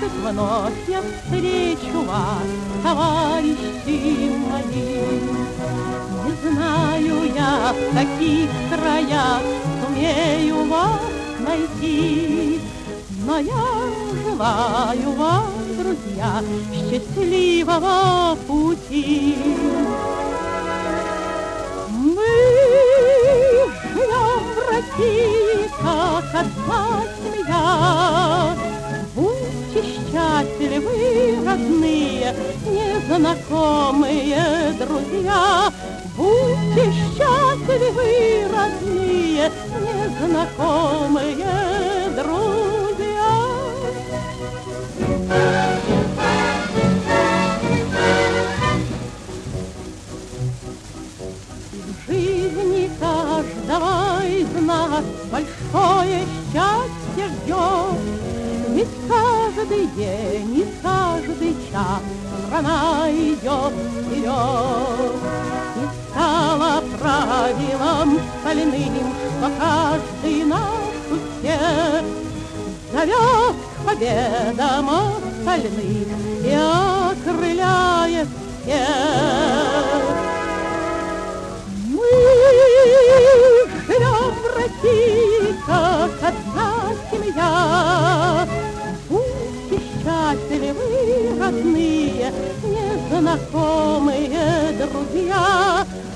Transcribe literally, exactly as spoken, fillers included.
вновь я встречу вас, товарищи мои. Не знаю я, в каких краях сумею вас найти, но я желаю вам, друзья, счастливого пути. Мы живем в России, как одна семья. Будьте счастливы, родные, незнакомые друзья. Будьте счастливы, родные, незнакомые друзья. В жизни каждого из нас большое счастье ждет, ведь каждый день и каждый час страна идет вперед. И стало правилом стальным, что каждый наш успех зовет к победам остальных и окрыляет всех. Мы живем в России, как одна семья. Будьте счастливы, родные, незнакомые друзья.